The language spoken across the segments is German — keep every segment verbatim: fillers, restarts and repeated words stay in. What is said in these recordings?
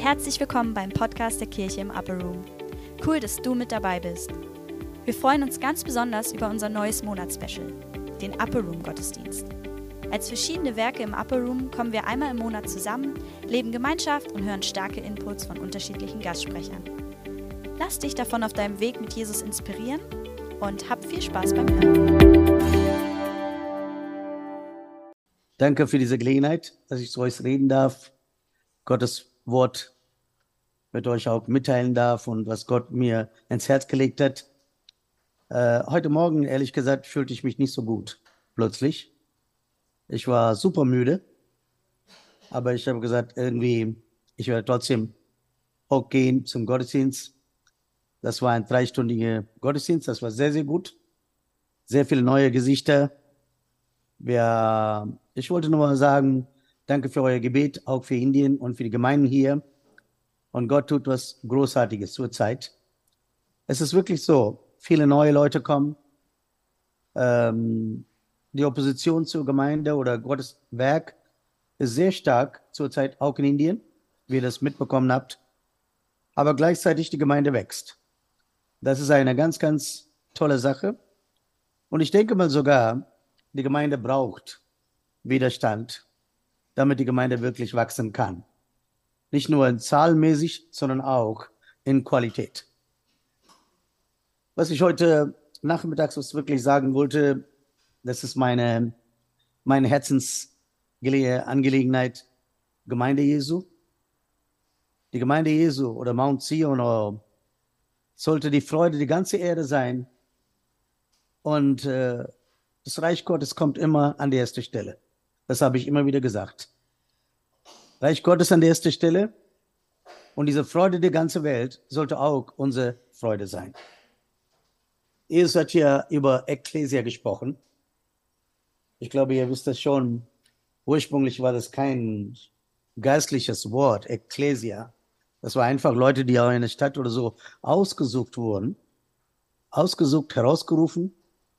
Herzlich willkommen beim Podcast der Kirche im Upper Room. Cool, dass du mit dabei bist. Wir freuen uns ganz besonders über unser neues Monatsspecial, den Upper Room Gottesdienst. Als verschiedene Werke im Upper Room kommen wir einmal im Monat zusammen, leben Gemeinschaft und hören starke Inputs von unterschiedlichen Gastsprechern. Lass dich davon auf deinem Weg mit Jesus inspirieren und hab viel Spaß beim Hören. Danke für diese Gelegenheit, dass ich zu euch reden darf, Gottes Wort mit euch auch mitteilen darf und was Gott mir ins Herz gelegt hat. Äh, heute Morgen, ehrlich gesagt, fühlte ich mich nicht so gut, plötzlich. Ich war super müde, aber ich habe gesagt, irgendwie, ich werde trotzdem hochgehen zum Gottesdienst. Das war ein dreistündiger Gottesdienst, das war sehr, sehr gut. Sehr viele neue Gesichter. Wir, ich wollte nur mal sagen, danke für euer Gebet, auch für Indien und für die Gemeinden hier. Und Gott tut was Großartiges zur Zeit. Es ist wirklich so, viele neue Leute kommen. Ähm, die Opposition zur Gemeinde oder Gottes Werk ist sehr stark zurzeit auch in Indien, wie ihr das mitbekommen habt. Aber gleichzeitig die Gemeinde wächst. Das ist eine ganz, ganz tolle Sache. Und ich denke mal sogar, die Gemeinde braucht Widerstand, damit die Gemeinde wirklich wachsen kann. Nicht nur in zahlenmäßig, sondern auch in Qualität. Was ich heute nachmittags wirklich sagen wollte, das ist meine, meine Herzensangelegenheit, Gemeinde Jesu. Die Gemeinde Jesu oder Mount Zion oder sollte die Freude der ganzen Erde sein. Und äh, das Reich Gottes kommt immer an die erste Stelle. Das habe ich immer wieder gesagt. Reich Gottes an der ersten Stelle und diese Freude der ganzen Welt sollte auch unsere Freude sein. Jesus hat hier über Ekklesia gesprochen. Ich glaube, ihr wisst das schon. Ursprünglich war das kein geistliches Wort, Ekklesia. Das war einfach Leute, die auch in der Stadt oder so ausgesucht wurden. Ausgesucht, herausgerufen.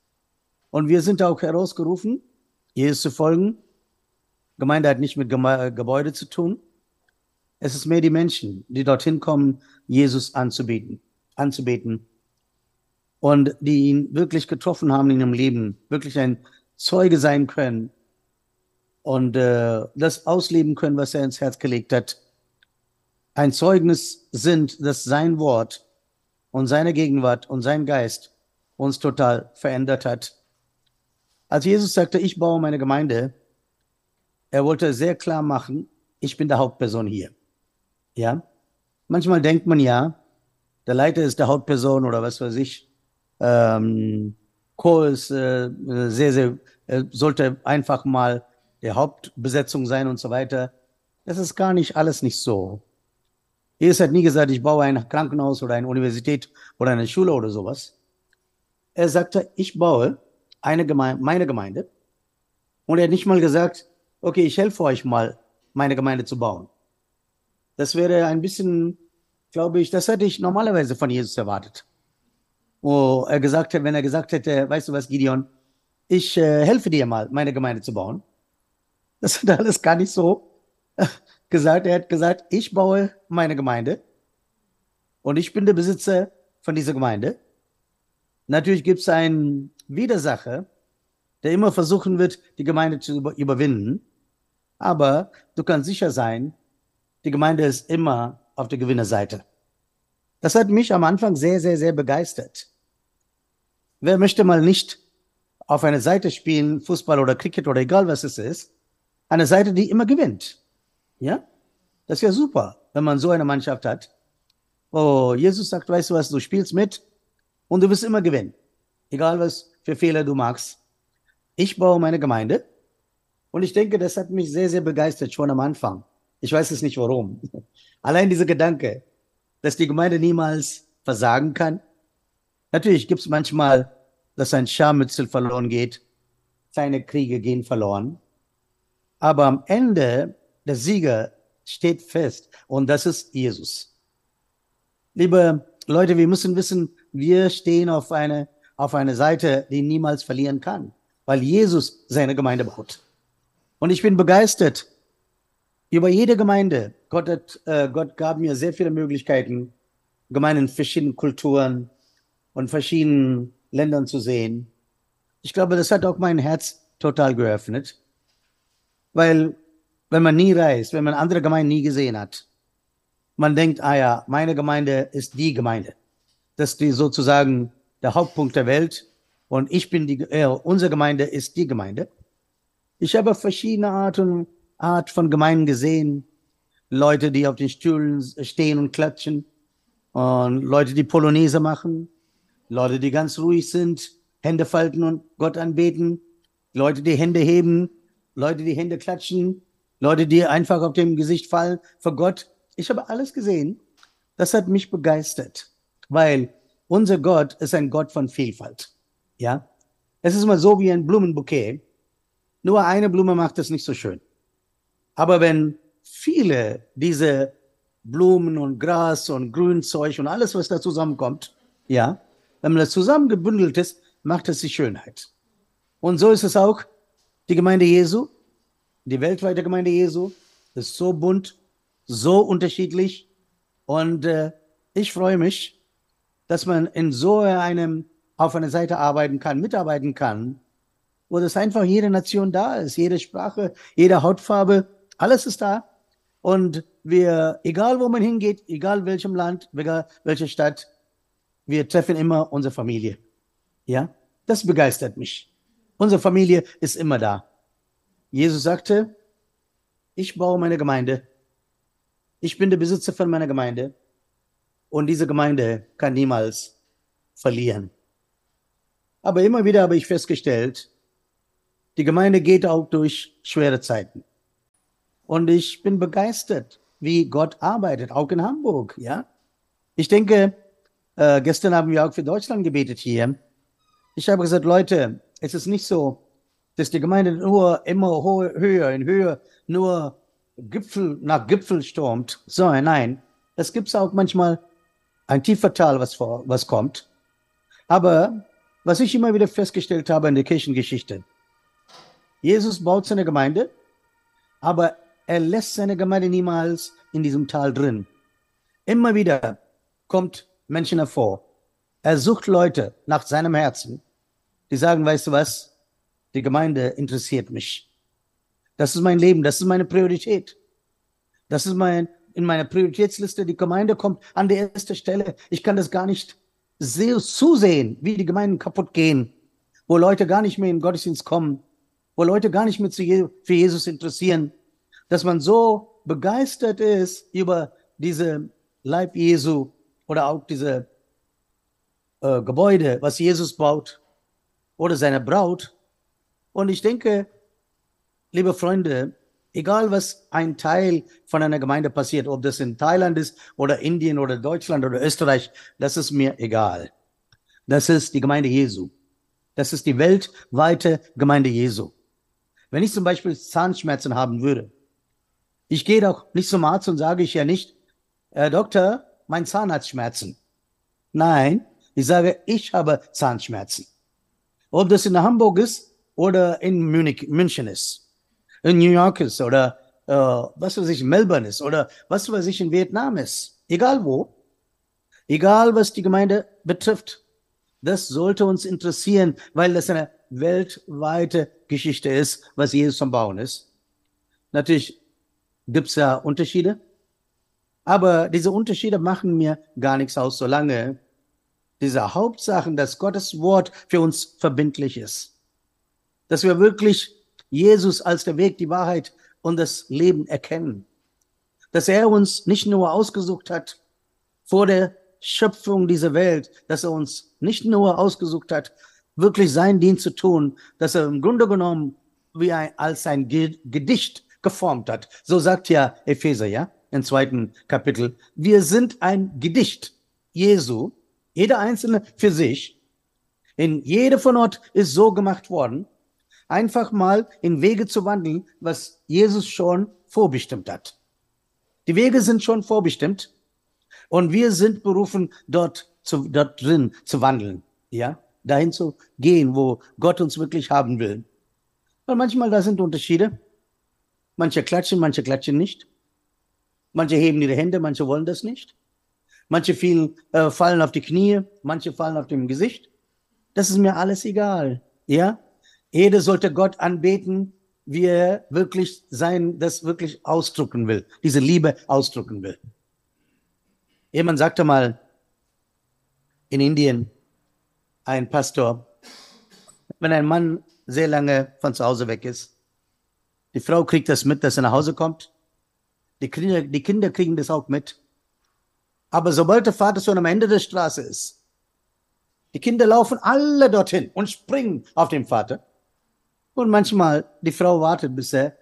Und wir sind auch herausgerufen, Jesus zu folgen. Gemeinde hat nicht mit Geme- Gebäude zu tun. Es ist mehr die Menschen, die dorthin kommen, Jesus anzubeten, anzubeten. Und die ihn wirklich getroffen haben in ihrem Leben, wirklich ein Zeuge sein können und äh, das ausleben können, was er ins Herz gelegt hat. Ein Zeugnis sind, dass sein Wort und seine Gegenwart und sein Geist uns total verändert hat. Als Jesus sagte, ich baue meine Gemeinde, er wollte sehr klar machen, ich bin der Hauptperson hier. Ja? Manchmal denkt man ja, der Leiter ist der Hauptperson oder was weiß ich. Ähm, Chor ist äh, sehr, sehr, äh, sollte einfach mal der Hauptbesetzung sein und so weiter. Das ist gar nicht alles nicht so. Jesus hat nie gesagt, ich baue ein Krankenhaus oder eine Universität oder eine Schule oder sowas. Er sagte, ich baue eine Gemeinde, meine Gemeinde. Und er hat nicht mal gesagt, okay, ich helfe euch mal, meine Gemeinde zu bauen. Das wäre ein bisschen, glaube ich, das hätte ich normalerweise von Jesus erwartet. Wo er gesagt hätte, wenn er gesagt hätte, weißt du was, Gideon, ich äh, helfe dir mal, meine Gemeinde zu bauen. Das hat er alles gar nicht so gesagt. Er hat gesagt, ich baue meine Gemeinde und ich bin der Besitzer von dieser Gemeinde. Natürlich gibt es einen Widersacher, der immer versuchen wird, die Gemeinde zu über- überwinden. Aber du kannst sicher sein, die Gemeinde ist immer auf der Gewinnerseite. Das hat mich am Anfang sehr, sehr, sehr begeistert. Wer möchte mal nicht auf eine Seite spielen, Fußball oder Cricket oder egal was es ist, eine Seite, die immer gewinnt? Ja? Das ist ja super, wenn man so eine Mannschaft hat. Oh, Jesus sagt, weißt du was, du spielst mit und du wirst immer gewinnen. Egal was für Fehler du machst. Ich baue meine Gemeinde. Und ich denke, das hat mich sehr, sehr begeistert, schon am Anfang. Ich weiß es nicht warum. Allein dieser Gedanke, dass die Gemeinde niemals versagen kann. Natürlich gibt es manchmal, dass ein Scharmützel verloren geht. Kleine Kriege gehen verloren. Aber am Ende, der Sieger steht fest. Und das ist Jesus. Liebe Leute, wir müssen wissen, wir stehen auf eine, auf eine Seite, die niemals verlieren kann. Weil Jesus seine Gemeinde baut. Und ich bin begeistert über jede Gemeinde. Gott, hat, äh, Gott gab mir sehr viele Möglichkeiten, Gemeinden in verschiedenen Kulturen und verschiedenen Ländern zu sehen. Ich glaube, das hat auch mein Herz total geöffnet, weil wenn man nie reist, wenn man andere Gemeinden nie gesehen hat, man denkt, ah ja, meine Gemeinde ist die Gemeinde. Das ist die sozusagen der Hauptpunkt der Welt und ich bin die, äh, unsere Gemeinde ist die Gemeinde. Ich habe verschiedene Arten Art von Gemeinden gesehen. Leute, die auf den Stühlen stehen und klatschen. Und Leute, die Polonaise machen. Leute, die ganz ruhig sind, Hände falten und Gott anbeten. Leute, die Hände heben. Leute, die Hände klatschen. Leute, die einfach auf dem Gesicht fallen vor Gott. Ich habe alles gesehen. Das hat mich begeistert. Weil unser Gott ist ein Gott von Vielfalt. Ja? Es ist immer so wie ein Blumenbouquet. Nur eine Blume macht es nicht so schön. Aber wenn viele diese Blumen und Gras und Grünzeug und alles, was da zusammenkommt, ja, wenn man das zusammengebündelt ist, macht es die Schönheit. Und so ist es auch die Gemeinde Jesu, die weltweite Gemeinde Jesu, ist so bunt, so unterschiedlich. Und äh, ich freue mich, dass man in so einem auf einer Seite arbeiten kann, mitarbeiten kann, wo das einfach jede Nation da ist, jede Sprache, jede Hautfarbe, alles ist da. Und wir, egal wo man hingeht, egal welchem Land, egal welche Stadt, wir treffen immer unsere Familie. Ja, das begeistert mich. Unsere Familie ist immer da. Jesus sagte, ich baue meine Gemeinde. Ich bin der Besitzer von meiner Gemeinde. Und diese Gemeinde kann niemals verlieren. Aber immer wieder habe ich festgestellt, die Gemeinde geht auch durch schwere Zeiten. Und ich bin begeistert, wie Gott arbeitet, auch in Hamburg, ja. Ich denke, äh, gestern haben wir auch für Deutschland gebetet hier. Ich habe gesagt, Leute, es ist nicht so, dass die Gemeinde nur immer höher in Höhe, nur Gipfel nach Gipfel stürmt. So, nein, es gibt auch manchmal ein tiefer Tal, was, vor, was kommt. Aber was ich immer wieder festgestellt habe in der Kirchengeschichte, Jesus baut seine Gemeinde, aber er lässt seine Gemeinde niemals in diesem Tal drin. Immer wieder kommt Menschen hervor. Er sucht Leute nach seinem Herzen, die sagen, weißt du was, die Gemeinde interessiert mich. Das ist mein Leben, das ist meine Priorität. Das ist mein, in meiner Prioritätsliste, die Gemeinde kommt an die erste Stelle. Ich kann das gar nicht sehr zusehen, wie die Gemeinden kaputt gehen, wo Leute gar nicht mehr in den Gottesdienst kommen, wo Leute gar nicht mehr für Jesus interessieren, dass man so begeistert ist über diese Leib Jesu oder auch diese äh, Gebäude, was Jesus baut oder seine Braut. Und ich denke, liebe Freunde, egal was ein Teil von einer Gemeinde passiert, ob das in Thailand ist oder Indien oder Deutschland oder Österreich, das ist mir egal. Das ist die Gemeinde Jesu. Das ist die weltweite Gemeinde Jesu. Wenn ich zum Beispiel Zahnschmerzen haben würde, ich gehe doch nicht zum Arzt und sage ich ja nicht, Herr Doktor, mein Zahn hat Schmerzen. Nein, ich sage, ich habe Zahnschmerzen. Ob das in Hamburg ist oder in Munich, München ist, in New York ist oder äh, was weiß ich, in Melbourne ist oder was weiß ich, in Vietnam ist. Egal wo, egal was die Gemeinde betrifft, das sollte uns interessieren, weil das eine weltweite Geschichte ist, was Jesus am Bauen ist. Natürlich gibt es ja Unterschiede, aber diese Unterschiede machen mir gar nichts aus, solange diese Hauptsachen, dass Gottes Wort für uns verbindlich ist. Dass wir wirklich Jesus als der Weg, die Wahrheit und das Leben erkennen. Dass er uns nicht nur ausgesucht hat vor der Schöpfung dieser Welt, dass er uns nicht nur ausgesucht hat, wirklich seinen Dienst zu tun, dass er im Grunde genommen wie ein, als ein Gedicht geformt hat. So sagt ja Epheser, ja, im zweiten Kapitel. Wir sind ein Gedicht Jesu, jeder Einzelne für sich. In jede von uns ist so gemacht worden, einfach mal in Wege zu wandeln, was Jesus schon vorbestimmt hat. Die Wege sind schon vorbestimmt und wir sind berufen, dort, zu, dort drin zu wandeln, ja, dahin zu gehen, wo Gott uns wirklich haben will. Und manchmal, da sind Unterschiede. Manche klatschen, manche klatschen nicht. Manche heben ihre Hände, manche wollen das nicht. Manche fielen, äh, fallen auf die Knie, manche fallen auf dem Gesicht. Das ist mir alles egal. Ja? Jeder sollte Gott anbeten, wie er wirklich sein, das wirklich ausdrücken will, diese Liebe ausdrücken will. Jemand sagte mal in Indien, ein Pastor, wenn ein Mann sehr lange von zu Hause weg ist, die Frau kriegt das mit, dass er nach Hause kommt, die Kinder, die Kinder kriegen das auch mit, aber sobald der Vater schon am Ende der Straße ist, die Kinder laufen alle dorthin und springen auf den Vater. Und manchmal die Frau wartet, bis er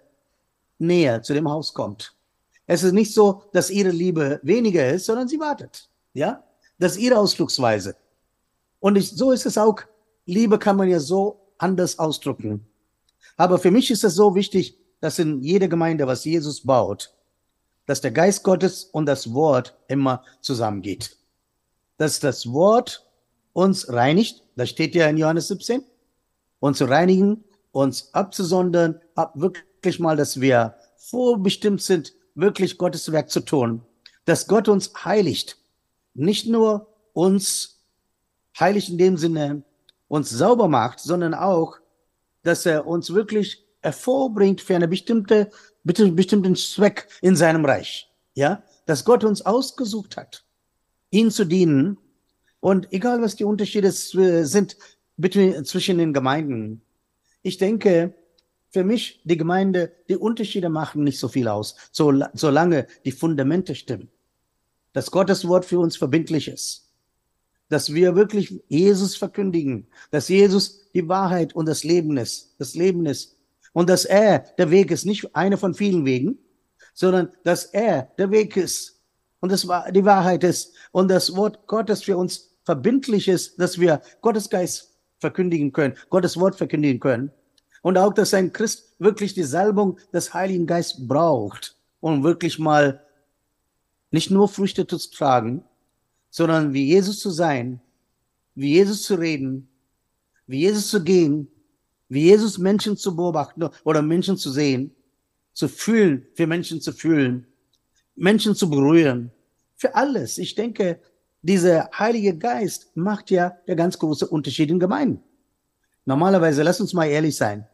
näher zu dem Haus kommt. Es ist nicht so, dass ihre Liebe weniger ist, sondern sie wartet. Ja, das ist ihre Ausdrucksweise. Und ich, so ist es auch. Liebe kann man ja so anders ausdrücken. Aber für mich ist es so wichtig, dass in jeder Gemeinde, was Jesus baut, dass der Geist Gottes und das Wort immer zusammengeht. Dass das Wort uns reinigt, das steht ja in Johannes siebzehn, uns zu reinigen, uns abzusondern, ab wirklich mal, dass wir vorbestimmt sind, wirklich Gottes Werk zu tun. Dass Gott uns heiligt. Nicht nur uns heiligt in dem Sinne, uns sauber macht, sondern auch, dass er uns wirklich hervorbringt für einen bestimmte, bestimmten Zweck in seinem Reich. Ja, dass Gott uns ausgesucht hat, ihn zu dienen. Und egal, was die Unterschiede sind zwischen den Gemeinden, ich denke, für mich, die Gemeinde, die Unterschiede machen nicht so viel aus, so, solange die Fundamente stimmen. Dass Gottes Wort für uns verbindlich ist. Dass wir wirklich Jesus verkündigen. Dass Jesus die Wahrheit und das Leben ist. Das Leben ist. Und dass er der Weg ist, nicht einer von vielen Wegen, sondern dass er der Weg ist. Und das die Wahrheit ist. Und das Wort Gottes für uns verbindlich ist, dass wir Gottes Geist verkündigen können, Gottes Wort verkündigen können. Und auch, dass ein Christ wirklich die Salbung des Heiligen Geistes braucht, um wirklich mal nicht nur Früchte zu tragen, sondern wie Jesus zu sein, wie Jesus zu reden, wie Jesus zu gehen, wie Jesus Menschen zu beobachten oder Menschen zu sehen, zu fühlen, für Menschen zu fühlen, Menschen zu berühren, für alles. Ich denke, dieser Heilige Geist macht ja der ganz große Unterschied in Gemeinden. Normalerweise, lass uns mal ehrlich sein.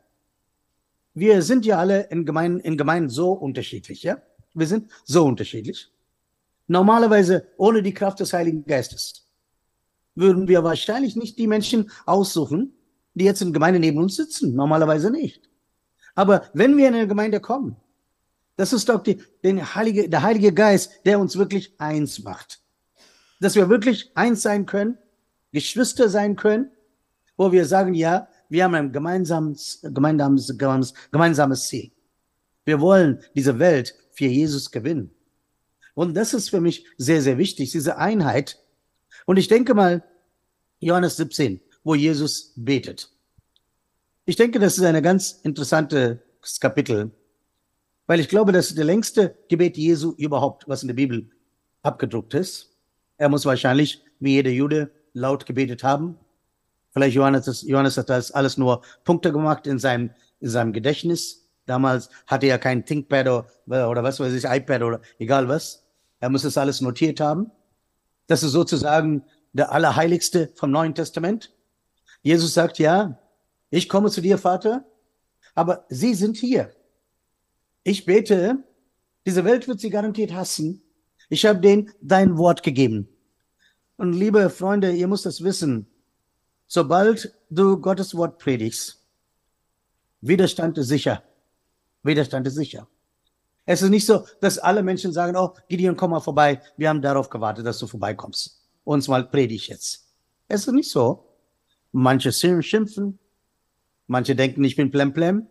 Wir sind ja alle in Gemeinden, in Gemeinden so unterschiedlich, ja? Wir sind so unterschiedlich. Normalerweise, ohne die Kraft des Heiligen Geistes, würden wir wahrscheinlich nicht die Menschen aussuchen, die jetzt in Gemeinde neben uns sitzen. Normalerweise nicht. Aber wenn wir in eine Gemeinde kommen, das ist doch die, den Heilige, der Heilige Geist, der uns wirklich eins macht. Dass wir wirklich eins sein können, Geschwister sein können, wo wir sagen, ja, wir haben ein gemeinsames, gemeinsames, gemeinsames Ziel. Wir wollen diese Welt für Jesus gewinnen. Und das ist für mich sehr, sehr wichtig, diese Einheit. Und ich denke mal, Johannes siebzehn, wo Jesus betet. Ich denke, das ist ein ganz interessantes Kapitel, weil ich glaube, das ist der längste Gebet Jesu überhaupt, was in der Bibel abgedruckt ist. Er muss wahrscheinlich, wie jeder Jude, laut gebetet haben. Vielleicht Johannes, Johannes hat das alles nur Punkte gemacht in seinem, in seinem Gedächtnis. Damals hatte er kein ThinkPad oder, oder was weiß ich, iPad oder egal was. Er muss das alles notiert haben. Das ist sozusagen der Allerheiligste vom Neuen Testament. Jesus sagt, ja, ich komme zu dir, Vater, aber sie sind hier. Ich bete, diese Welt wird sie garantiert hassen. Ich habe denen dein Wort gegeben. Und liebe Freunde, ihr müsst das wissen. Sobald du Gottes Wort predigst, Widerstand ist sicher. Widerstand ist sicher. Es ist nicht so, dass alle Menschen sagen, oh, Gideon, komm mal vorbei. Wir haben darauf gewartet, dass du vorbeikommst. Uns mal predig jetzt. Es ist nicht so. Manche schimpfen. Manche denken, ich bin plemplem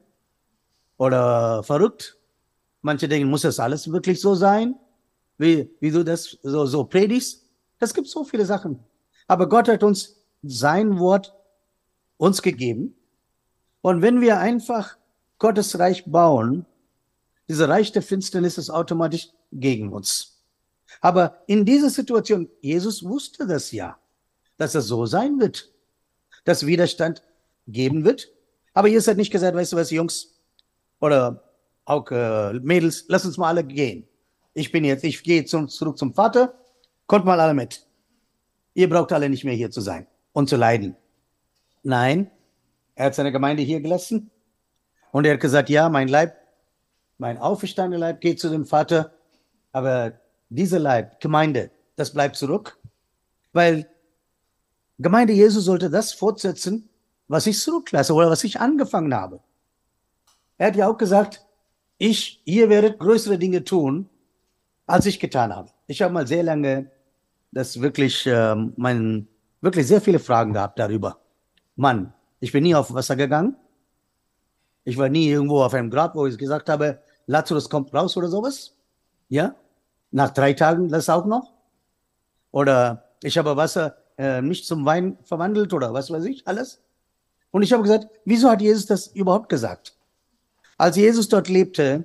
oder verrückt. Manche denken, muss das alles wirklich so sein, wie, wie du das so, so predigst? Es gibt so viele Sachen. Aber Gott hat uns sein Wort uns gegeben. Und wenn wir einfach Gottes Reich bauen, dieser Reich der Finsternis ist automatisch gegen uns. Aber in dieser Situation, Jesus wusste das ja, dass es so sein wird, dass Widerstand geben wird. Aber Jesus hat nicht gesagt, weißt du was, Jungs oder auch äh, Mädels, lass uns mal alle gehen. Ich bin jetzt, ich gehe zum, zurück zum Vater, kommt mal alle mit. Ihr braucht alle nicht mehr hier zu sein und zu leiden. Nein, er hat seine Gemeinde hier gelassen und er hat gesagt, ja, mein Leib, mein auferstandener Leib geht zu dem Vater, aber dieser Leib, Gemeinde, das bleibt zurück, weil Gemeinde Jesu sollte das fortsetzen, was ich zurücklasse oder was ich angefangen habe. Er hat ja auch gesagt, ich, ihr werdet größere Dinge tun, als ich getan habe. Ich habe mal sehr lange das wirklich, äh, mein, wirklich sehr viele Fragen gehabt darüber. Mann, ich bin nie auf Wasser gegangen. Ich war nie irgendwo auf einem Grab, wo ich gesagt habe, Lazarus kommt raus oder sowas. Ja, nach drei Tagen das auch noch. Oder ich habe Wasser äh, nicht zum Wein verwandelt oder was weiß ich, alles. Und ich habe gesagt, wieso hat Jesus das überhaupt gesagt? Als Jesus dort lebte,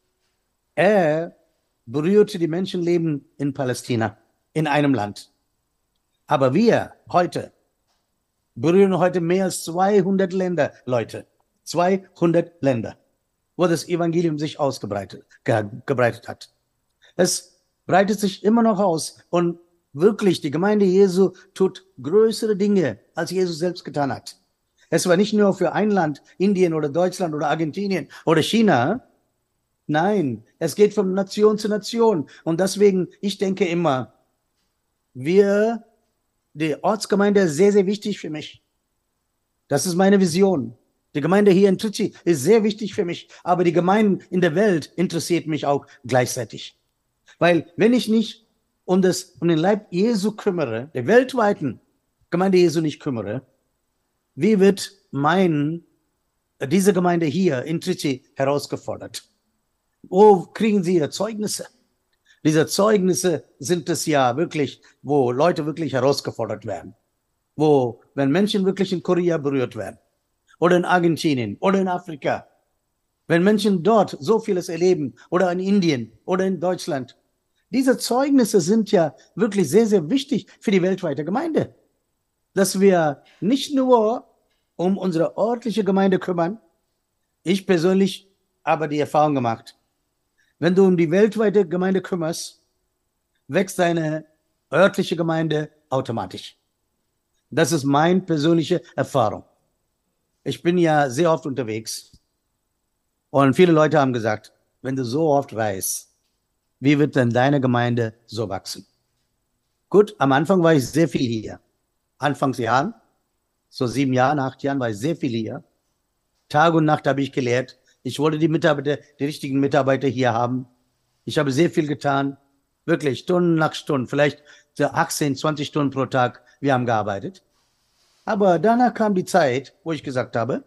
er berührte die Menschenleben in Palästina, in einem Land. Aber wir heute berühren heute mehr als zweihundert Länder, Leute. zweihundert Länder, wo das Evangelium sich ausgebreitet ge gebreitet hat. Es breitet sich immer noch aus und wirklich, die Gemeinde Jesu tut größere Dinge, als Jesus selbst getan hat. Es war nicht nur für ein Land, Indien oder Deutschland oder Argentinien oder China. Nein, es geht von Nation zu Nation. Und deswegen, ich denke immer, wir, die Ortsgemeinde ist sehr, sehr wichtig für mich. Das ist meine Vision. Die Gemeinde hier in Trichy ist sehr wichtig für mich. Aber die Gemeinden in der Welt interessiert mich auch gleichzeitig. Weil wenn ich nicht um, das, um den Leib Jesu kümmere, der weltweiten Gemeinde Jesu nicht kümmere, wie wird mein, diese Gemeinde hier in Trichy herausgefordert? Wo kriegen sie ihre Zeugnisse? Diese Zeugnisse sind es ja wirklich, wo Leute wirklich herausgefordert werden. Wo, wenn Menschen wirklich in Korea berührt werden. Oder in Argentinien. Oder in Afrika. Wenn Menschen dort so vieles erleben. Oder in Indien. Oder in Deutschland. Diese Zeugnisse sind ja wirklich sehr, sehr wichtig für die weltweite Gemeinde. Dass wir nicht nur um unsere örtliche Gemeinde kümmern. Ich persönlich habe die Erfahrung gemacht, wenn du um die weltweite Gemeinde kümmerst, wächst deine örtliche Gemeinde automatisch. Das ist meine persönliche Erfahrung. Ich bin ja sehr oft unterwegs und viele Leute haben gesagt, wenn du so oft reist, wie wird denn deine Gemeinde so wachsen? Gut, am Anfang war ich sehr viel hier. Anfangsjahren, so sieben Jahren, acht Jahren war ich sehr viel hier. Tag und Nacht habe ich gelehrt. Ich wollte die Mitarbeiter, die richtigen Mitarbeiter hier haben. Ich habe sehr viel getan. Wirklich, Stunden nach Stunden, vielleicht achtzehn, zwanzig Stunden pro Tag. Wir haben gearbeitet. Aber danach kam die Zeit, wo ich gesagt habe,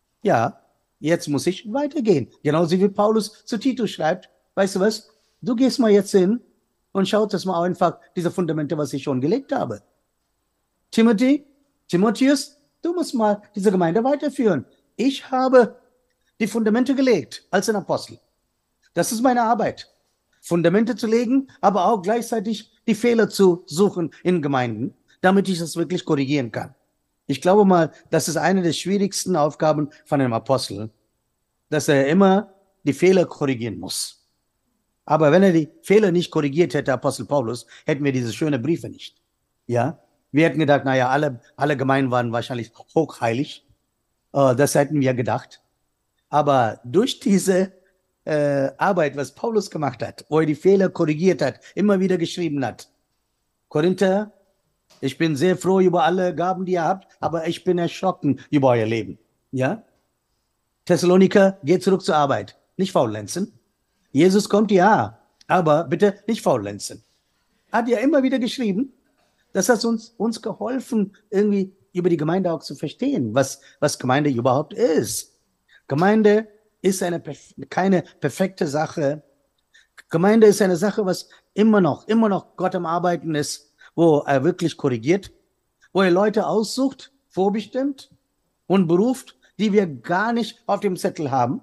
ja, jetzt muss ich weitergehen. Genauso wie Paulus zu Titus schreibt, weißt du was, du gehst mal jetzt hin und schaut das mal einfach, diese Fundamente, was ich schon gelegt habe. Timothy, Timotheus, du musst mal diese Gemeinde weiterführen. Ich habe die Fundamente gelegt als ein Apostel. Das ist meine Arbeit. Fundamente zu legen, aber auch gleichzeitig die Fehler zu suchen in Gemeinden, damit ich das wirklich korrigieren kann. Ich glaube mal, das ist eine der schwierigsten Aufgaben von einem Apostel, dass er immer die Fehler korrigieren muss. Aber wenn er die Fehler nicht korrigiert hätte, Apostel Paulus, hätten wir diese schönen Briefe nicht. Ja, wir hätten gedacht, naja, alle, alle Gemeinden waren wahrscheinlich hochheilig. Uh, das hätten wir gedacht. Aber durch diese äh, Arbeit, was Paulus gemacht hat, wo er die Fehler korrigiert hat, immer wieder geschrieben hat. Korinther, ich bin sehr froh über alle Gaben, die ihr habt, aber ich bin erschrocken über euer Leben. Ja? Thessaloniker, geht zurück zur Arbeit. Nicht faulenzen. Jesus kommt, ja, aber bitte nicht faulenzen. Hat ja immer wieder geschrieben. Das hat uns, uns geholfen, irgendwie über die Gemeinde auch zu verstehen, was, was Gemeinde überhaupt ist. Gemeinde ist eine, keine perfekte Sache. Gemeinde ist eine Sache, was immer noch, immer noch Gott am Arbeiten ist, wo er wirklich korrigiert, wo er Leute aussucht, vorbestimmt und beruft, die wir gar nicht auf dem Zettel haben.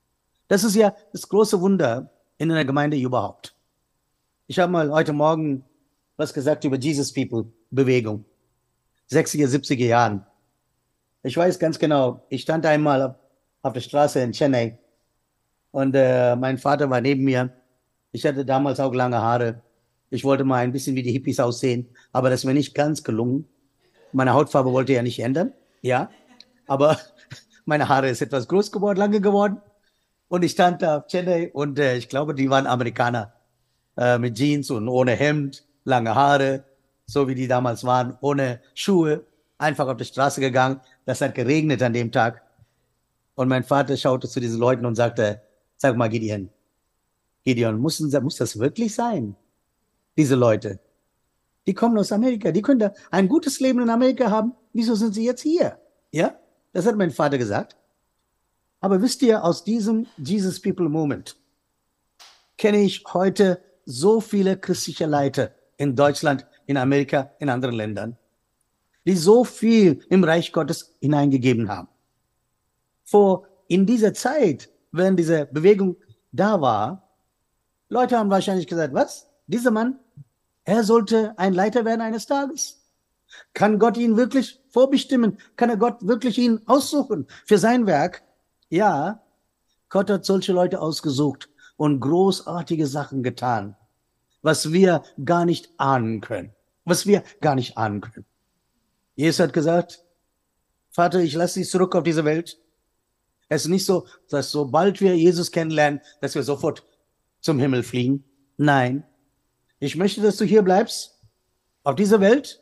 Das ist ja das große Wunder in einer Gemeinde überhaupt. Ich habe mal heute Morgen was gesagt über Jesus People Bewegung. sechziger, siebziger Jahren. Ich weiß ganz genau, ich stand einmal auf, auf der Straße in Chennai Und äh, mein Vater war neben mir. Ich hatte damals auch lange Haare. Ich wollte mal ein bisschen wie die Hippies aussehen, aber das ist mir nicht ganz gelungen. Meine Hautfarbe wollte er nicht ändern, ja, aber meine Haare ist etwas groß geworden, lange geworden. Und ich stand da auf Chennai und äh, ich glaube, die waren Amerikaner äh, mit Jeans und ohne Hemd, lange Haare, so wie die damals waren, ohne Schuhe, einfach auf die Straße gegangen. Das hat geregnet an dem Tag. Und mein Vater schaute zu diesen Leuten und sagte, sag mal, Gideon, Gideon, muss, muss das wirklich sein? Diese Leute, die kommen aus Amerika, die können da ein gutes Leben in Amerika haben. Wieso sind sie jetzt hier? Ja, das hat mein Vater gesagt. Aber wisst ihr, aus diesem Jesus People Moment kenne ich heute so viele christliche Leiter in Deutschland, in Amerika, in anderen Ländern, die so viel im Reich Gottes hineingegeben haben. Vor, in dieser Zeit, wenn diese Bewegung da war, Leute haben wahrscheinlich gesagt, was? Dieser Mann, er sollte ein Leiter werden eines Tages. Kann Gott ihn wirklich vorbestimmen? Kann er Gott wirklich ihn aussuchen für sein Werk? Ja, Gott hat solche Leute ausgesucht und großartige Sachen getan, was wir gar nicht ahnen können. Was wir gar nicht ahnen können. Jesus hat gesagt, Vater, ich lasse dich zurück auf diese Welt. Es ist nicht so, dass sobald wir Jesus kennenlernen, dass wir sofort zum Himmel fliegen. Nein, ich möchte, dass du hier bleibst, auf dieser Welt,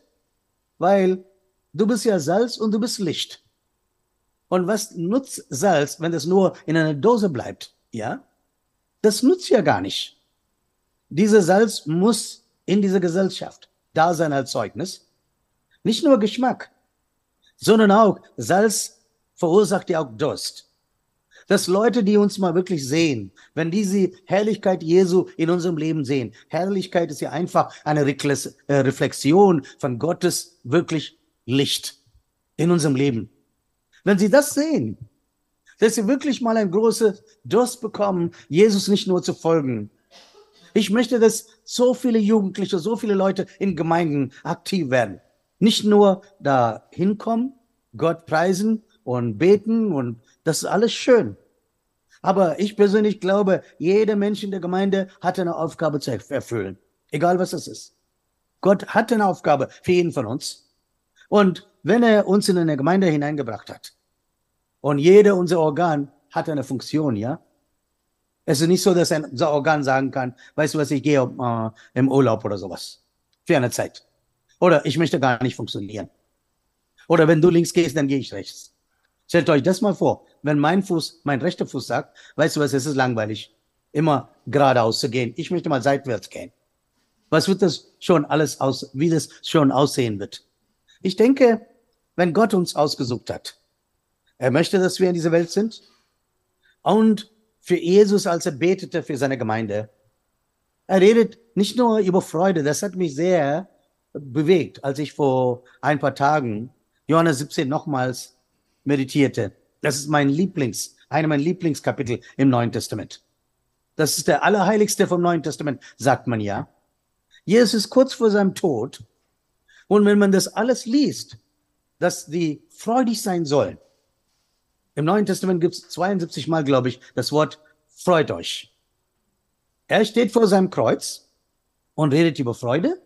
weil du bist ja Salz und du bist Licht. Und was nutzt Salz, wenn es nur in einer Dose bleibt? Ja, das nutzt ja gar nicht. Dieses Salz muss in dieser Gesellschaft da sein als Zeugnis. Nicht nur Geschmack, sondern auch Salz verursacht ja auch Durst. Dass Leute, die uns mal wirklich sehen, wenn diese Herrlichkeit Jesu in unserem Leben sehen, Herrlichkeit ist ja einfach eine Reflexion von Gottes wirklich Licht in unserem Leben. Wenn sie das sehen, dass sie wirklich mal ein großes Durst bekommen, Jesus nicht nur zu folgen. Ich möchte, dass so viele Jugendliche, so viele Leute in Gemeinden aktiv werden. Nicht nur da hinkommen, Gott preisen und beten und das ist alles schön. Aber ich persönlich glaube, jeder Mensch in der Gemeinde hat eine Aufgabe zu erfüllen. Egal was es ist. Gott hat eine Aufgabe für jeden von uns. Und wenn er uns in eine Gemeinde hineingebracht hat und jeder unser Organ hat eine Funktion, ja. Es ist nicht so, dass ein unser Organ sagen kann, weißt du was, ich gehe äh, im Urlaub oder sowas. Für eine Zeit. Oder ich möchte gar nicht funktionieren. Oder wenn du links gehst, dann gehe ich rechts. Stellt euch das mal vor, wenn mein Fuß, mein rechter Fuß sagt, weißt du was, es ist langweilig, immer geradeaus zu gehen. Ich möchte mal seitwärts gehen. Was wird das schon alles aus, wie das schon aussehen wird? Ich denke, wenn Gott uns ausgesucht hat, er möchte, dass wir in dieser Welt sind und für Jesus, als er betete für seine Gemeinde, er redet nicht nur über Freude, das hat mich sehr bewegt, als ich vor ein paar Tagen Johannes siebzehn nochmals meditierte. Das ist mein Lieblings, einer meiner Lieblingskapitel im Neuen Testament. Das ist der Allerheiligste vom Neuen Testament, sagt man ja. Jesus ist kurz vor seinem Tod. Und wenn man das alles liest, dass die freudig sein sollen. Im Neuen Testament gibt es zweiundsiebzig Mal, glaube ich, das Wort freut euch. Er steht vor seinem Kreuz und redet über Freude.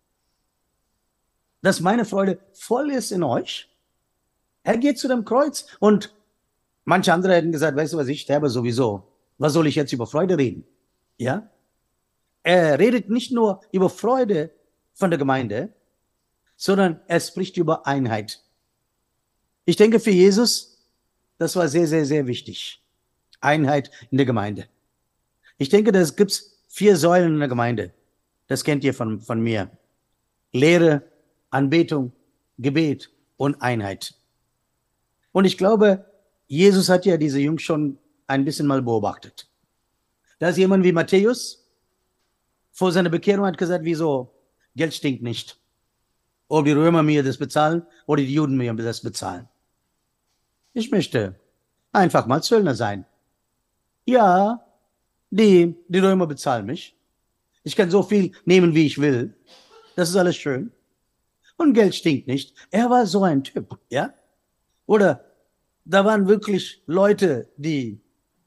Dass meine Freude voll ist in euch. Er geht zu dem Kreuz und manche andere hätten gesagt, weißt du was, ich sterbe sowieso. Was soll ich jetzt über Freude reden? Ja? Er redet nicht nur über Freude von der Gemeinde, sondern er spricht über Einheit. Ich denke, für Jesus, das war sehr, sehr, sehr wichtig. Einheit in der Gemeinde. Ich denke, da gibt es vier Säulen in der Gemeinde. Das kennt ihr von, von mir. Lehre, Anbetung, Gebet und Einheit. Und ich glaube, Jesus hat ja diese Jungs schon ein bisschen mal beobachtet. Da ist jemand wie Matthäus, vor seiner Bekehrung hat gesagt, wieso? Geld stinkt nicht. Ob die Römer mir das bezahlen oder die Juden mir das bezahlen. Ich möchte einfach mal Zöllner sein. Ja, die, die Römer bezahlen mich. Ich kann so viel nehmen, wie ich will. Das ist alles schön. Und Geld stinkt nicht. Er war so ein Typ, ja? Oder da waren wirklich Leute, die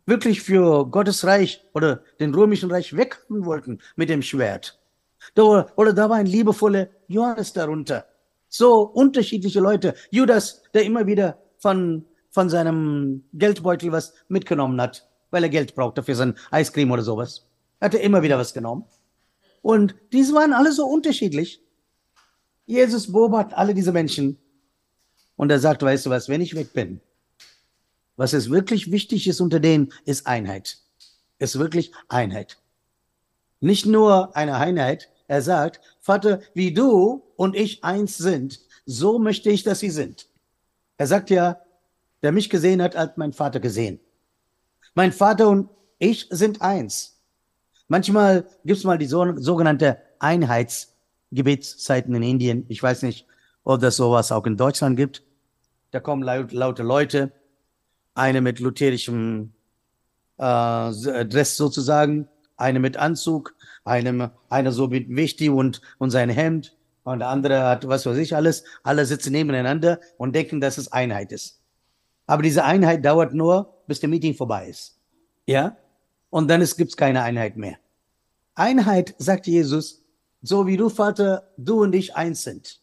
wirklich für Gottes Reich oder den römischen Reich wegkommen wollten mit dem Schwert. Da, oder da war ein liebevoller Johannes darunter. So unterschiedliche Leute. Judas, der immer wieder von, von seinem Geldbeutel was mitgenommen hat, weil er Geld brauchte für sein Eiscreme oder sowas. Hat er immer wieder was genommen. Und diese waren alle so unterschiedlich. Jesus beobachtet alle diese Menschen und er sagt, weißt du was, wenn ich weg bin, was es wirklich wichtig ist unter denen, ist Einheit. Ist wirklich Einheit. Nicht nur eine Einheit. Er sagt, Vater, wie du und ich eins sind, so möchte ich, dass sie sind. Er sagt ja, der mich gesehen hat, hat mein Vater gesehen. Mein Vater und ich sind eins. Manchmal gibt es mal die so, sogenannte Einheitsgebetszeiten in Indien. Ich weiß nicht, ob das sowas auch in Deutschland gibt. Da kommen laut, laute Leute, eine mit lutherischem äh, Dress sozusagen, eine mit Anzug, eine, eine so mit Wichti und, und sein Hemd und der andere hat was weiß ich alles. Alle sitzen nebeneinander und denken, dass es Einheit ist. Aber diese Einheit dauert nur, bis der Meeting vorbei ist. Ja? Und dann gibt es keine Einheit mehr. Einheit, sagt Jesus, so wie du, Vater, du und ich eins sind.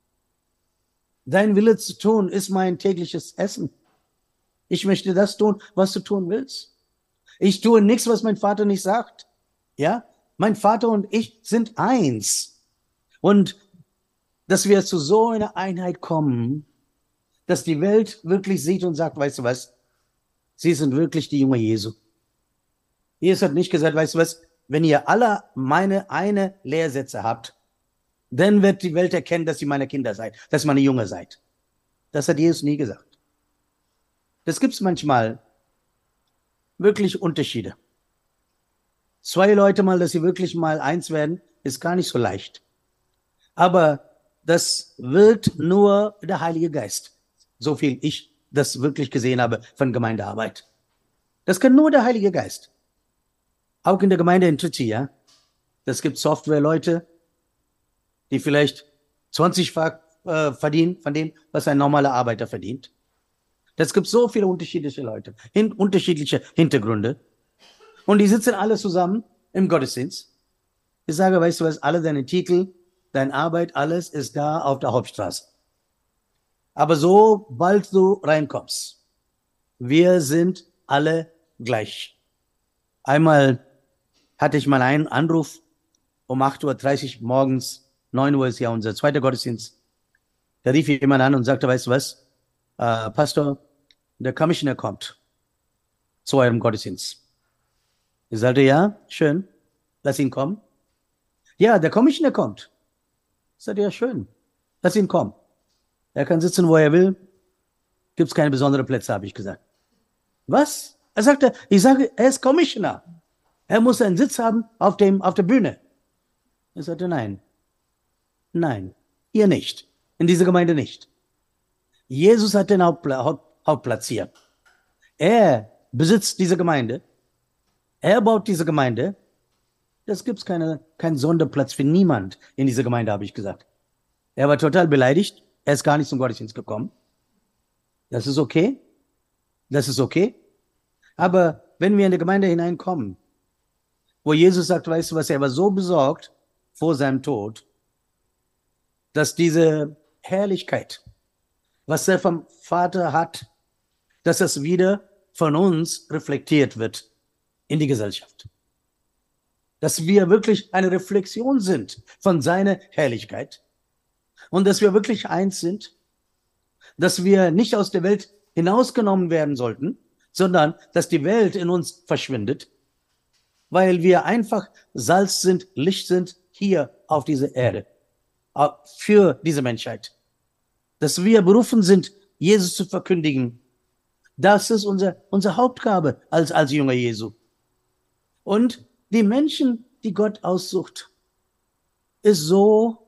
Dein Wille zu tun ist mein tägliches Essen. Ich möchte das tun, was du tun willst. Ich tue nichts, was mein Vater nicht sagt. Ja? Mein Vater und ich sind eins. Und dass wir zu so einer Einheit kommen, dass die Welt wirklich sieht und sagt, weißt du was, sie sind wirklich die Jünger Jesu. Jesus hat nicht gesagt, weißt du was, wenn ihr alle meine eine Lehrsätze habt, dann wird die Welt erkennen, dass ihr meine Kinder seid, dass ihr meine Jünger seid. Das hat Jesus nie gesagt. Das gibt es manchmal wirklich Unterschiede. Zwei Leute mal, dass sie wirklich mal eins werden, ist gar nicht so leicht. Aber das wird nur der Heilige Geist. So viel ich das wirklich gesehen habe von Gemeindearbeit. Das kann nur der Heilige Geist. Auch in der Gemeinde in Trichy, ja. Das gibt Software-Leute, die vielleicht zwanzig-fach äh, verdienen von dem, was ein normaler Arbeiter verdient. Das gibt so viele unterschiedliche Leute, hin, unterschiedliche Hintergründe. Und die sitzen alle zusammen im Gottesdienst. Ich sage, weißt du was, alle deine Titel, deine Arbeit, alles ist da auf der Hauptstraße. Aber sobald du reinkommst, wir sind alle gleich. Einmal hatte ich mal einen Anruf um acht Uhr dreißig morgens, neun Uhr ist ja unser zweiter Gottesdienst. Da rief jemand an und sagte, weißt du was, äh, Pastor, der Commissioner kommt zu eurem Gottesdienst. Ich sagte, ja, schön, lass ihn kommen. Ja, der Commissioner kommt. Ich sagte, ja, schön, lass ihn kommen. Er kann sitzen, wo er will. Gibt es keine besonderen Plätze, habe ich gesagt. Was? Er sagte, ich sage, er ist Commissioner. Er muss einen Sitz haben auf, dem, auf der Bühne. Ich sagte, nein. Nein, ihr nicht. In dieser Gemeinde nicht. Jesus hat den Hauptpla Haupt Hauptplatz hier. Er besitzt diese Gemeinde. Er baut diese Gemeinde. Das gibt es keine, keinen Sonderplatz für niemand in dieser Gemeinde, habe ich gesagt. Er war total beleidigt. Er ist gar nicht zum Gottesdienst gekommen. Das ist okay. Das ist okay. Aber wenn wir in die Gemeinde hineinkommen, wo Jesus sagt, weißt du was, er war so besorgt vor seinem Tod, dass diese Herrlichkeit, was er vom Vater hat, dass das wieder von uns reflektiert wird in die Gesellschaft. Dass wir wirklich eine Reflexion sind von seiner Herrlichkeit und dass wir wirklich eins sind, dass wir nicht aus der Welt hinausgenommen werden sollten, sondern dass die Welt in uns verschwindet, weil wir einfach Salz sind, Licht sind hier auf dieser Erde, für diese Menschheit. Dass wir berufen sind, Jesus zu verkündigen. Das ist unser, unsere Hauptgabe als, als Jünger Jesu. Und die Menschen, die Gott aussucht, ist so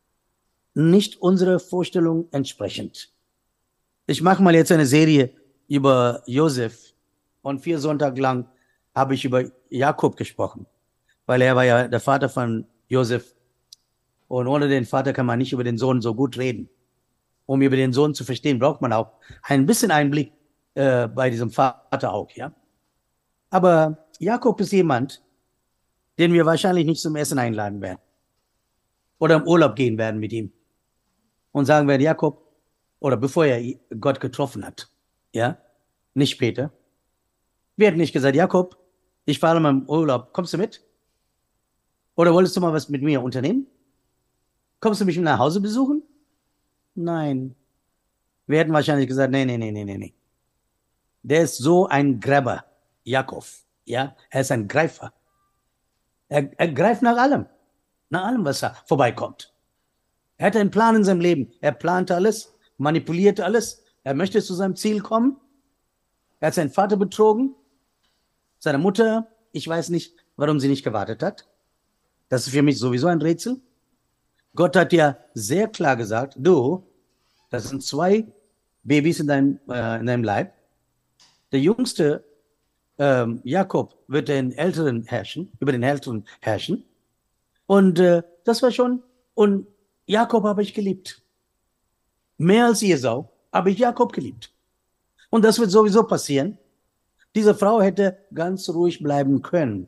nicht unserer Vorstellung entsprechend. Ich mache mal jetzt eine Serie über Josef und vier Sonntage lang habe ich über Jakob gesprochen, weil er war ja der Vater von Josef und ohne den Vater kann man nicht über den Sohn so gut reden. Um über den Sohn zu verstehen, braucht man auch ein bisschen Einblick äh, bei diesem Vater auch, ja. Aber Jakob ist jemand, den wir wahrscheinlich nicht zum Essen einladen werden. Oder im Urlaub gehen werden mit ihm. Und sagen werden, Jakob, oder bevor er Gott getroffen hat, ja, nicht später. Wir hätten nicht gesagt, Jakob, ich fahre mal im Urlaub, kommst du mit? Oder wolltest du mal was mit mir unternehmen? Kommst du mich nach Hause besuchen? Nein. Wir hätten wahrscheinlich gesagt, nee, nee, nee, nee, nee, nee. Der ist so ein Grabber, Jakob, ja, er ist ein Greifer. Er, er greift nach allem, nach allem, was da vorbeikommt. Er hatte einen Plan in seinem Leben. Er plante alles, manipulierte alles. Er möchte zu seinem Ziel kommen. Er hat seinen Vater betrogen. Seine Mutter, ich weiß nicht, warum sie nicht gewartet hat. Das ist für mich sowieso ein Rätsel. Gott hat ja sehr klar gesagt, du, das sind zwei Babys in deinem, äh, in deinem Leib. Der jüngste, ähm, Jakob, wird den Älteren herrschen, über den Älteren herrschen. Und äh, das war schon, und Jakob habe ich geliebt. Mehr als Esau habe ich Jakob geliebt. Und das wird sowieso passieren. Diese Frau hätte ganz ruhig bleiben können.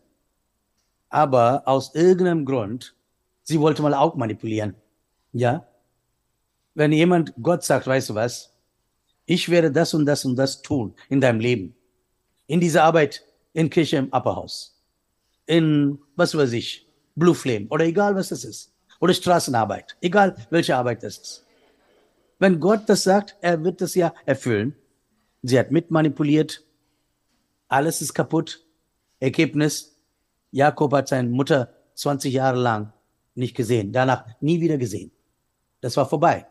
Aber aus irgendeinem Grund, sie wollte mal auch manipulieren. Ja? Wenn jemand Gott sagt, weißt du was, ich werde das und das und das tun in deinem Leben. In dieser Arbeit in Kirche im Upperhaus. In, was weiß ich, Blue Flame oder egal was das ist. Oder Straßenarbeit, egal welche Arbeit das ist. Wenn Gott das sagt, er wird das ja erfüllen. Sie hat mitmanipuliert, alles ist kaputt. Ergebnis, Jakob hat seine Mutter zwanzig Jahre lang nicht gesehen, danach nie wieder gesehen. Das war vorbei.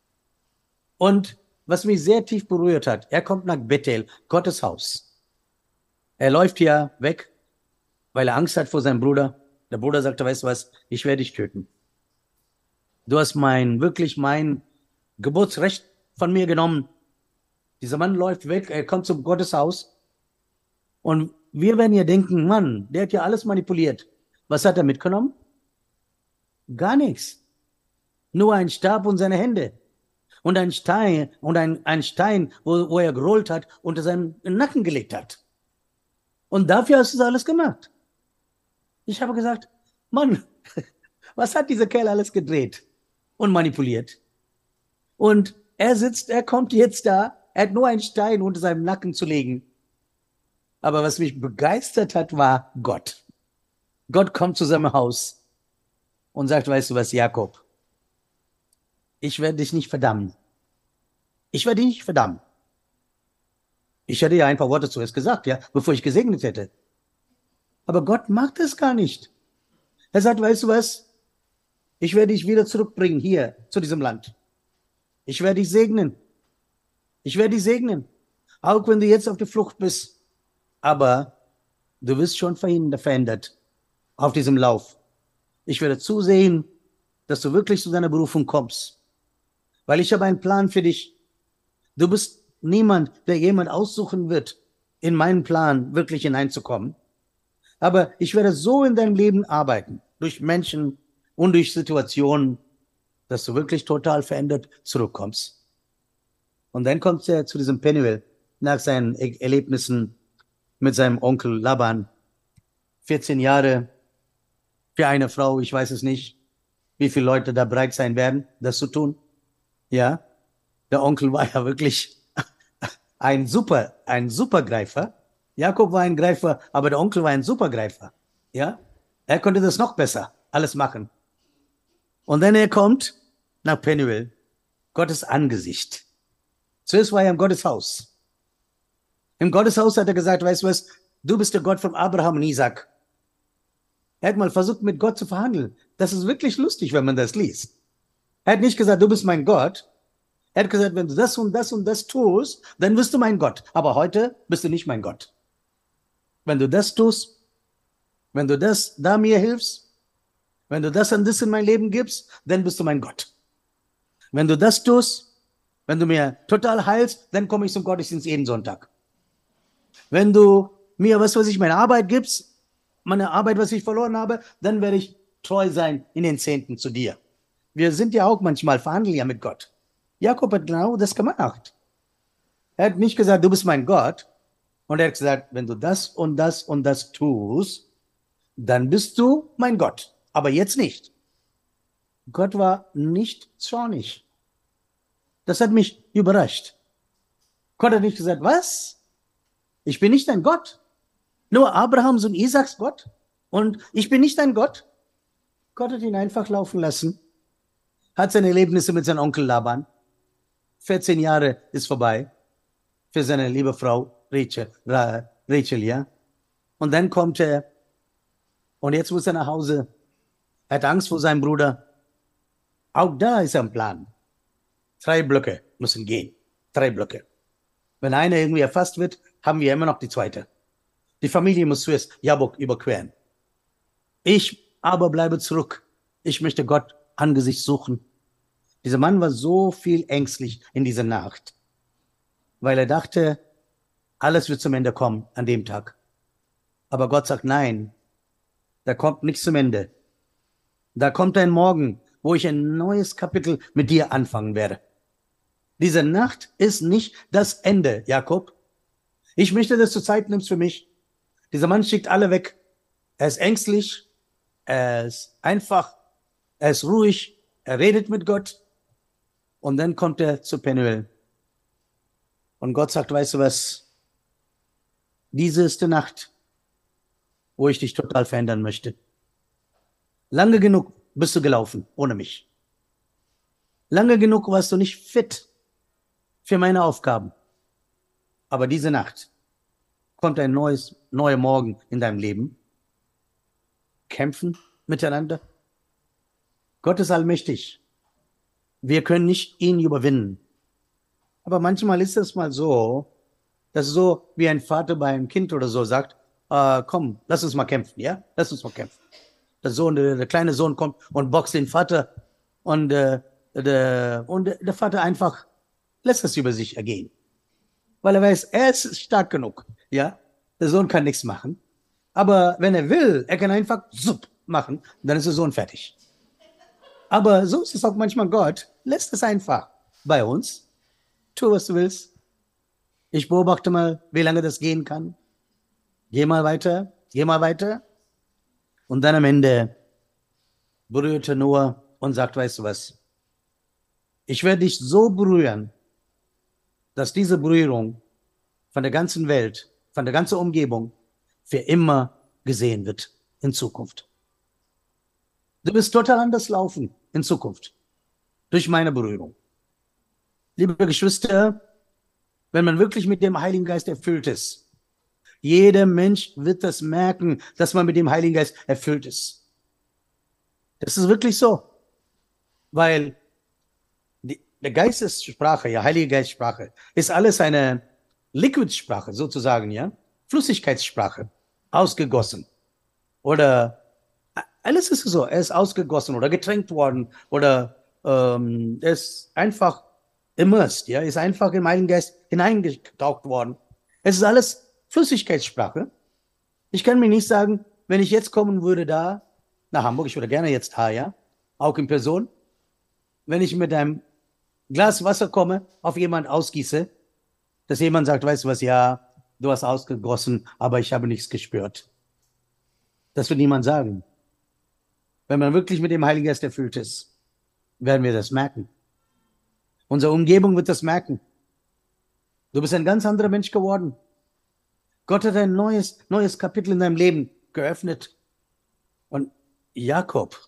Und was mich sehr tief berührt hat, er kommt nach Bethel, Gottes Haus. Er läuft hier weg, weil er Angst hat vor seinem Bruder. Der Bruder sagte, weißt du was, ich werde dich töten. Du hast mein, wirklich mein Geburtsrecht von mir genommen. Dieser Mann läuft weg, er kommt zum Gotteshaus. Und wir werden ja denken, Mann, der hat ja alles manipuliert. Was hat er mitgenommen? Gar nichts. Nur ein Stab und seine Hände. Und ein Stein, und ein, ein Stein, wo, wo er gerollt hat, unter seinen Nacken gelegt hat. Und dafür hast du das alles gemacht. Ich habe gesagt, Mann, was hat dieser Kerl alles gedreht und manipuliert? Und er sitzt, er kommt jetzt da, er hat nur einen Stein unter seinem Nacken zu legen. Aber was mich begeistert hat, war Gott. Gott kommt zu seinem Haus und sagt, weißt du was, Jakob, ich werde dich nicht verdammen. Ich werde dich nicht verdammen. Ich hätte ja ein paar Worte zuerst gesagt, ja, bevor ich gesegnet hätte. Aber Gott mag das gar nicht. Er sagt, weißt du was, ich werde dich wieder zurückbringen hier zu diesem Land. Ich werde dich segnen. Ich werde dich segnen. Auch wenn du jetzt auf der Flucht bist. Aber du wirst schon verändert auf diesem Lauf. Ich werde zusehen, dass du wirklich zu deiner Berufung kommst. Weil ich habe einen Plan für dich. Du bist niemand, der jemand aussuchen wird, in meinen Plan wirklich hineinzukommen. Aber ich werde so in deinem Leben arbeiten, durch Menschen und durch Situationen, dass du wirklich total verändert zurückkommst. Und dann kommt er zu diesem Penuel nach seinen Erlebnissen mit seinem Onkel Laban. vierzehn Jahre für eine Frau, ich weiß es nicht, wie viele Leute da bereit sein werden, das zu tun. Ja, der Onkel war ja wirklich ein super, ein Supergreifer. Jakob war ein Greifer, aber der Onkel war ein Supergreifer. Ja, er konnte das noch besser alles machen. Und dann er kommt nach Penuel, Gottes Angesicht. Zuerst war er im Gotteshaus. Im Gotteshaus hat er gesagt, weißt du was, du bist der Gott von Abraham und Isaac. Er hat mal versucht, mit Gott zu verhandeln. Das ist wirklich lustig, wenn man das liest. Er hat nicht gesagt, du bist mein Gott. Er hat gesagt, wenn du das und das und das tust, dann wirst du mein Gott. Aber heute bist du nicht mein Gott. Wenn du das tust, wenn du das da mir hilfst, wenn du das und das in mein Leben gibst, dann bist du mein Gott. Wenn du das tust, wenn du mir total heilst, dann komme ich zum Gottesdienst jeden Sonntag. Wenn du mir, was weiß ich, meine Arbeit gibst, meine Arbeit, was ich verloren habe, dann werde ich treu sein in den Zehnten zu dir. Wir sind ja auch manchmal, verhandeln ja mit Gott. Jakob hat genau das gemacht. Er hat nicht gesagt, du bist mein Gott. Und er hat gesagt, wenn du das und das und das tust, dann bist du mein Gott. Aber jetzt nicht. Gott war nicht zornig. Das hat mich überrascht. Gott hat nicht gesagt, was? Ich bin nicht dein Gott. Nur Abrahams und Isaaks Gott. Und ich bin nicht dein Gott. Gott hat ihn einfach laufen lassen. Hat seine Erlebnisse mit seinem Onkel Laban. vierzehn Jahre ist vorbei. Für seine liebe Frau Rachel, Rachel, ja. Und dann kommt er. Und jetzt muss er nach Hause. Er hat Angst vor seinem Bruder. Auch da ist ein Plan. Drei Blöcke müssen gehen. Drei Blöcke. Wenn einer irgendwie erfasst wird, haben wir immer noch die zweite. Die Familie muss zuerst Jabok überqueren. Ich aber bleibe zurück. Ich möchte Gott angesichts suchen. Dieser Mann war so viel ängstlich in dieser Nacht, weil er dachte, alles wird zum Ende kommen an dem Tag. Aber Gott sagt, nein, da kommt nichts zum Ende. Da kommt ein Morgen, wo ich ein neues Kapitel mit dir anfangen werde. Diese Nacht ist nicht das Ende, Jakob. Ich möchte, dass du Zeit nimmst für mich. Dieser Mann schickt alle weg. Er ist ängstlich, er ist einfach, er ist ruhig, er redet mit Gott. Und dann kommt er zu Penuel. Und Gott sagt, weißt du was? Diese ist die Nacht, wo ich dich total verändern möchte. Lange genug bist du gelaufen, ohne mich. Lange genug warst du nicht fit für meine Aufgaben. Aber diese Nacht kommt ein neues, neuer Morgen in deinem Leben. Kämpfen miteinander. Gott ist allmächtig. Wir können nicht ihn überwinden. Aber manchmal ist es mal so, dass so wie ein Vater bei einem Kind oder so sagt, äh, komm, lass uns mal kämpfen, ja? Lass uns mal kämpfen. Der Sohn, der, der kleine Sohn kommt und boxt den Vater und, äh, der, und der Vater einfach lässt es über sich ergehen. Weil er weiß, er ist stark genug, ja? Der Sohn kann nichts machen. Aber wenn er will, er kann einfach zup machen, dann ist der Sohn fertig. Aber so ist es auch manchmal Gott. Lässt es einfach bei uns. Tu, was du willst. Ich beobachte mal, wie lange das gehen kann. Geh mal weiter, geh mal weiter. Und dann am Ende berührte Noah und sagt, weißt du was? Ich werde dich so berühren, dass diese Berührung von der ganzen Welt, von der ganzen Umgebung für immer gesehen wird in Zukunft. Du wirst total anders laufen in Zukunft durch meine Berührung. Liebe Geschwister, wenn man wirklich mit dem Heiligen Geist erfüllt ist, jeder Mensch wird das merken, dass man mit dem Heiligen Geist erfüllt ist. Das ist wirklich so, weil die, der Geistessprache, ja, Heilige Geistsprache, ist alles eine Liquidsprache sozusagen, ja, Flüssigkeitssprache, ausgegossen oder alles ist so, er ist ausgegossen oder getränkt worden oder ähm, er ist einfach immersed, ja, ist einfach im Heiligen Geist hineingetaucht worden. Es ist alles Flüssigkeitssprache. Ich kann mir nicht sagen, wenn ich jetzt kommen würde da nach Hamburg, ich würde gerne jetzt da, ja, auch in Person, wenn ich mit einem Glas Wasser komme, auf jemand ausgieße, dass jemand sagt, weißt du was, ja, du hast ausgegossen, aber ich habe nichts gespürt. Das wird niemand sagen. Wenn man wirklich mit dem Heiligen Geist erfüllt ist, werden wir das merken. Unsere Umgebung wird das merken. Du bist ein ganz anderer Mensch geworden. Gott hat ein neues, neues Kapitel in deinem Leben geöffnet. Und Jakob,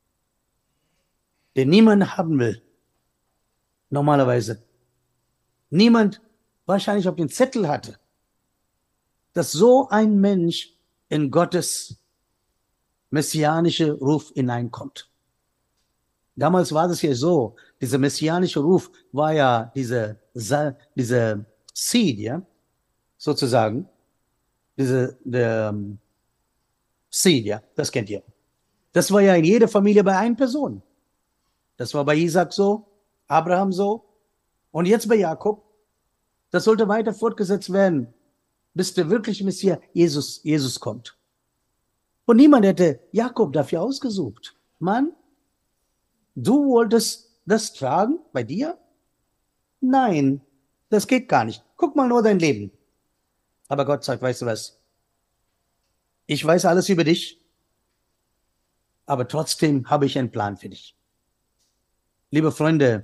den niemand haben will, normalerweise, niemand wahrscheinlich auf den Zettel hatte, dass so ein Mensch in Gottes messianische Ruf hineinkommt. Damals war das ja so, dieser messianische Ruf war ja diese, diese Seed, ja, sozusagen, diese, der Seed, ja, das kennt ihr. Das war ja in jeder Familie bei einer Person. Das war bei Isaac so, Abraham so und jetzt bei Jakob. Das sollte weiter fortgesetzt werden, bis der wirkliche Messias Jesus, Jesus kommt. Und niemand hätte Jakob dafür ausgesucht. Mann, du wolltest das tragen bei dir? Nein, das geht gar nicht. Guck mal nur dein Leben. Aber Gott sagt, weißt du was? Ich weiß alles über dich, aber trotzdem habe ich einen Plan für dich. Liebe Freunde,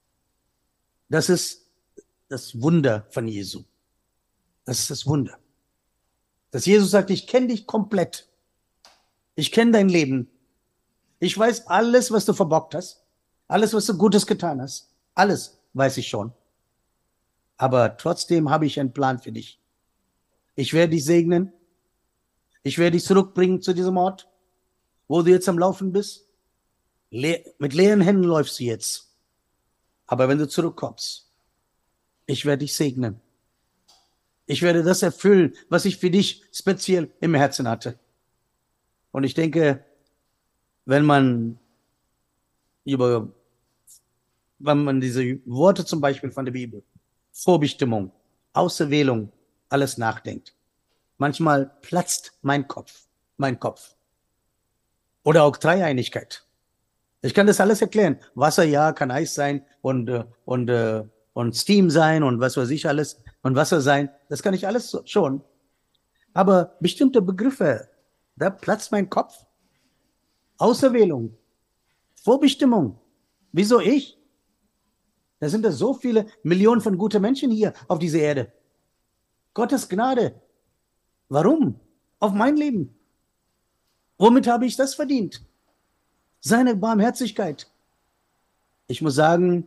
das ist das Wunder von Jesu. Das ist das Wunder. Dass Jesus sagt, ich kenne dich komplett. Ich kenne dein Leben. Ich weiß alles, was du verbockt hast. Alles, was du Gutes getan hast. Alles weiß ich schon. Aber trotzdem habe ich einen Plan für dich. Ich werde dich segnen. Ich werde dich zurückbringen zu diesem Ort, wo du jetzt am Laufen bist. Le- mit leeren Händen läufst du jetzt. Aber wenn du zurückkommst, ich werde dich segnen. Ich werde das erfüllen, was ich für dich speziell im Herzen hatte. Und ich denke, wenn man über, wenn man diese Worte zum Beispiel von der Bibel, Vorbestimmung, Auserwählung, alles nachdenkt, manchmal platzt mein Kopf, mein Kopf. Oder auch Dreieinigkeit. Ich kann das alles erklären. Wasser, ja, kann Eis sein und, äh, und, äh, und Steam sein und was weiß ich alles und Wasser sein. Das kann ich alles so- schon. Aber bestimmte Begriffe, da platzt mein Kopf. Auserwählung, Vorbestimmung. Wieso ich? Da sind da so viele Millionen von guten Menschen hier auf dieser Erde. Gottes Gnade. Warum? Auf mein Leben. Womit habe ich das verdient? Seine Barmherzigkeit. Ich muss sagen,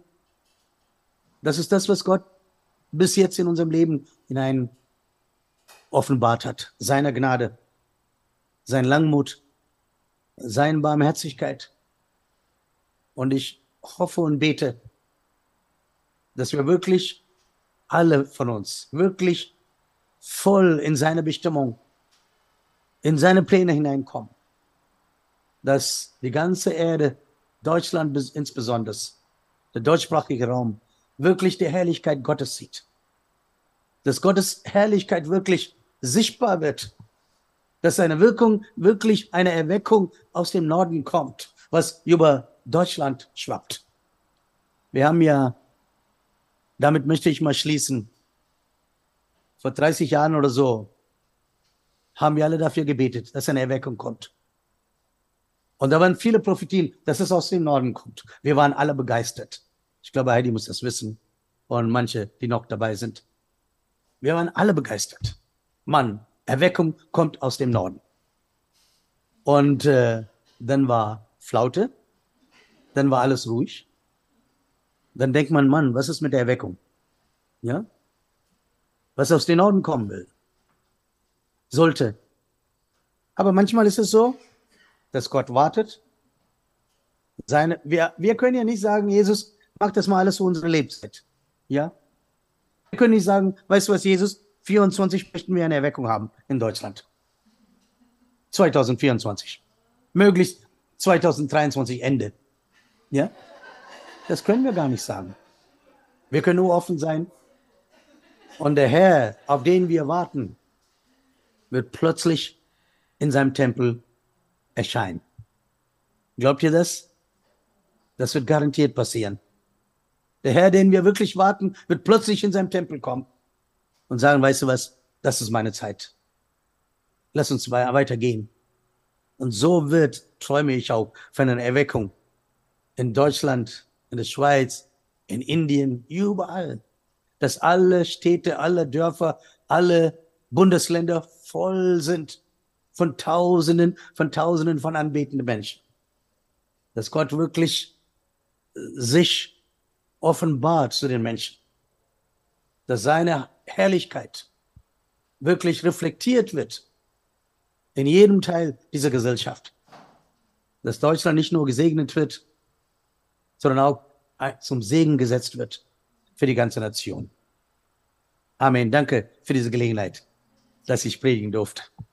das ist das, was Gott bis jetzt in unserem Leben hinein offenbart hat. Seine Gnade, sein Langmut, seine Barmherzigkeit. Und ich hoffe und bete, dass wir wirklich, alle von uns, wirklich voll in seine Bestimmung, in seine Pläne hineinkommen. Dass die ganze Erde, Deutschland bis- insbesondere, der deutschsprachige Raum, wirklich die Herrlichkeit Gottes sieht. Dass Gottes Herrlichkeit wirklich sichtbar wird. Dass seine Wirkung wirklich eine Erweckung aus dem Norden kommt, was über Deutschland schwappt. Wir haben ja, damit möchte ich mal schließen, vor dreißig Jahren oder so, haben wir alle dafür gebetet, dass eine Erweckung kommt. Und da waren viele Prophetien, dass es aus dem Norden kommt. Wir waren alle begeistert. Ich glaube, Heidi muss das wissen. Und manche, die noch dabei sind. Wir waren alle begeistert. Mann, Erweckung kommt aus dem Norden. Und äh, dann war Flaute. Dann war alles ruhig. Dann denkt man, Mann, was ist mit der Erweckung? Ja? Was aus dem Norden kommen will. Sollte. Aber manchmal ist es so, dass Gott wartet. Seine, wir, wir können ja nicht sagen, Jesus, mach das mal alles für unsere Lebenszeit. Ja? Wir können nicht sagen, weißt du was, Jesus, vierundzwanzig möchten wir eine Erweckung haben in Deutschland. zwanzig vierundzwanzig. Möglichst zwanzig dreiundzwanzig Ende. Ja? Das können wir gar nicht sagen. Wir können nur offen sein. Und der Herr, auf den wir warten, wird plötzlich in seinem Tempel erscheinen. Glaubt ihr das? Das wird garantiert passieren. Der Herr, den wir wirklich warten, wird plötzlich in seinem Tempel kommen und sagen, weißt du was, das ist meine Zeit. Lass uns weitergehen. Und so wird, träume ich auch, von einer Erweckung in Deutschland, in der Schweiz, in Indien, überall. Dass alle Städte, alle Dörfer, alle Bundesländer voll sind von Tausenden, von Tausenden von anbetenden Menschen. Dass Gott wirklich sich offenbart zu den Menschen. Dass seine Herrlichkeit wirklich reflektiert wird in jedem Teil dieser Gesellschaft. Dass Deutschland nicht nur gesegnet wird, sondern auch zum Segen gesetzt wird für die ganze Nation. Amen. Danke für diese Gelegenheit, dass ich predigen durfte.